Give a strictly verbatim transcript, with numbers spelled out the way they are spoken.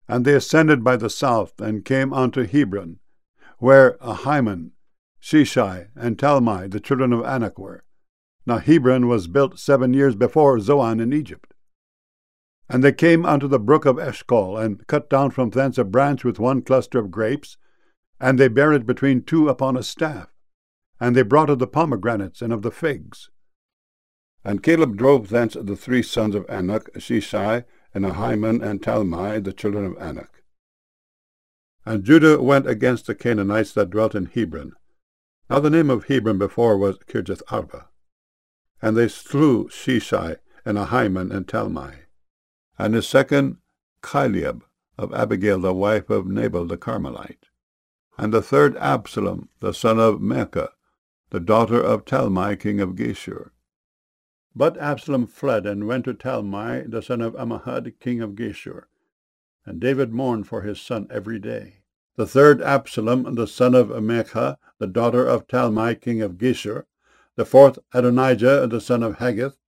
And they ascended by the south, and came unto Hebron, where Ahiman, Sheshai, and Talmai, the children of Anak, were. Now Hebron was built seven years before Zoan in Egypt. And they came unto the brook of Eshcol, and cut down from thence a branch with one cluster of grapes, and they bare it between two upon a staff. And they brought of the pomegranates and of the figs. And Caleb drove thence the three sons of Anak, Sheshai, and Ahiman, and Talmai, the children of Anak. And Judah went against the Canaanites that dwelt in Hebron. Now the name of Hebron before was Kirjath-arba. And they slew Sheshai, and Ahiman, and Talmai. And his second, Chileab, of Abigail, the wife of Nabal the Carmelite. And the third, Absalom, the son of Maacah, the daughter of Talmai, king of Geshur. But Absalom fled, and went to Talmai, the son of Ammihud, king of Geshur. And David mourned for his son every day. The third, Absalom, the son of Maacah, the daughter of Talmai, king of Geshur. The fourth, Adonijah, the son of Haggith.